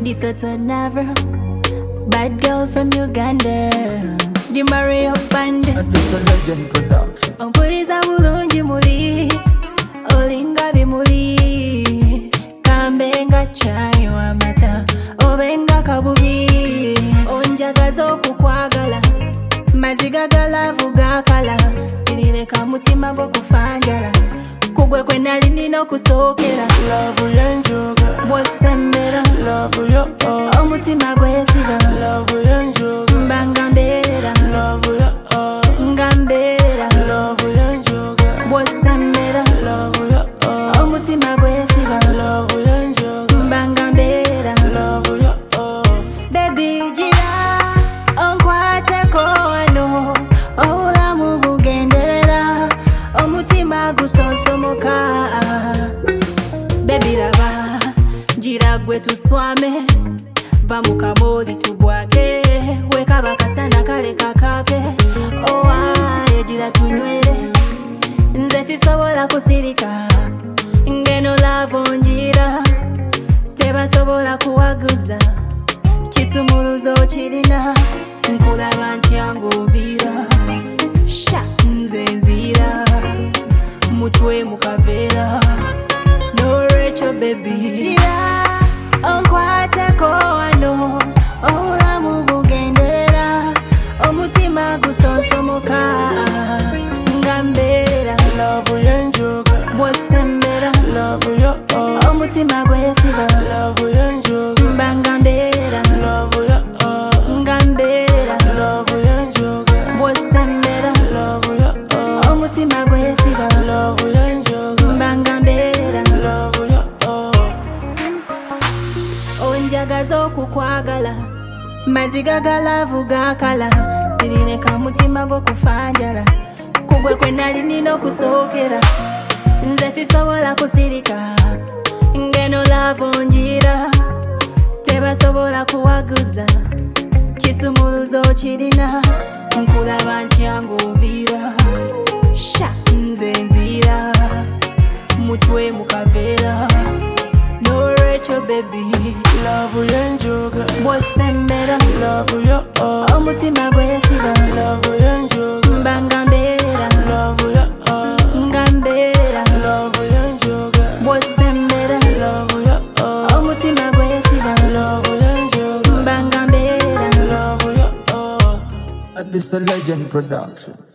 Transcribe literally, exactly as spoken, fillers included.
The Toto Never, bad girl from Uganda. The Mario Bandes. This a legend production. Ompuliza bulungi muli, olinga bimuli. Kambenga chai wa mata, obenga kabubi. Onjagaza okukwagala, maziga galavu gakala. Sinireka mutima gwo kufanjala, kugwe kwe nali nina okusookera. Love yenjoga, bw'osembera love yo oh. Omutima gwesiba, Love yenjoga, mbanga mbeerera love yo oh. nga mbeerera. Love yenjoga, bw'osembera love yo oh. omutima gwesiba, Love yenjoga, mbanga mbeerera. love yo oh. Baby gira onkwateko wano, obulamu bugenderera, omutima gusonsomoka. Baby laba, gira gwe tuswame, va mu kamoli tubwate, wekaba kasana kale kakake. Owaye gira tunywere, nze sisobola kusirika, ngeno lavo njira, tebasobola kuwaguza. Kisumuluzo kirina, nkulaba ntya ng'oviira. Sha nze nzira, mutwe mukaveera. No Rachel baby, gira onkwateko wano, obulamu bugenderera, omutima gusonsomoka nga mbeera. Love yenjoga, bw'osembera love yo oh. omutima gwesiba, Love yenjoga, mbanga mbeera love yo oh. nga mbeera. Love yenjoga, bw'osembera love yo oh. omutima gwesiba, Love yenjoga, mbanga mbeera. love yo oh. Onjagaza okukwagala, maziga galavu gakala. Sirireka mutima gwo kufanjala, kugwe kwe nali nina okusookera. Nze sisobola kusirika, ngeno lavo njira, tebasobola kuwaguza. Kisumuluzo kirina, nkulaba ntya ng'oviira. Sha nze nzira, mutwe mukaveera. No Rachel baby, Love yenjoga, bw'osembera love yo oh. omutima gwesiba, Love yenjoga, mbanga mbeerera love yo oh. nga mbeerera. Love yenjoga, bw'osembera love yo oh. omutima gwesiba, Love yenjoga, mbanga mbeerera. love yo oh. This a legend production.